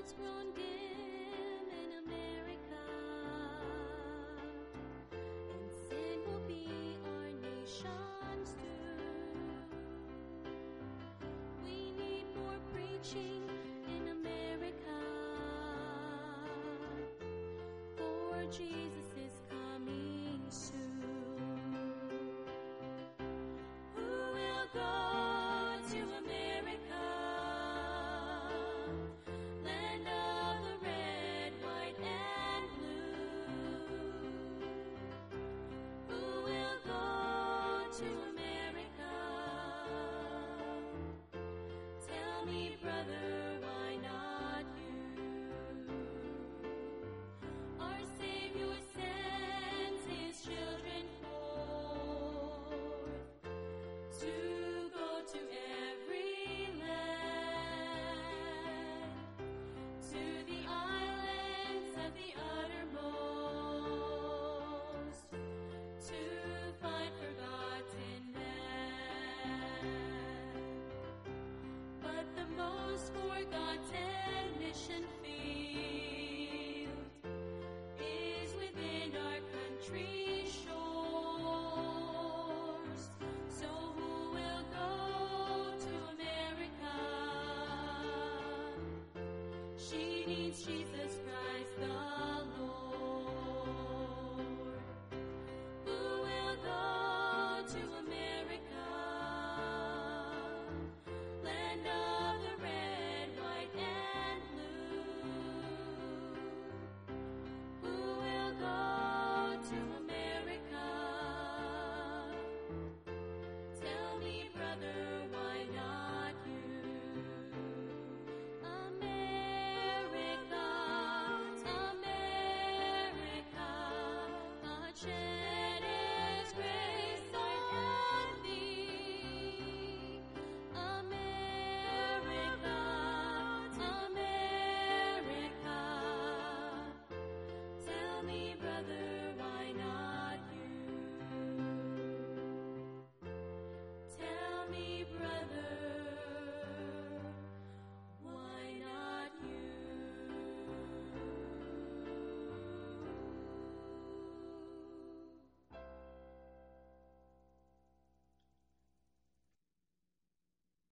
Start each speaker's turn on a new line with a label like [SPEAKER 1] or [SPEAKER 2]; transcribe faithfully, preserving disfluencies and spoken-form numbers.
[SPEAKER 1] light's grown dim in America, and sin will be our nation's doom. We need more preaching in America, for Jesus is coming soon. Who will go to America, land of the red, white, and blue? Who will go to America? Tell me, brother, why not you? Our Savior sends His children forth to go to every land, to the islands of the uttermost, to find forgotten man. But the most forgotten mission field is within our country's shores. So who will go to America? She needs Jesus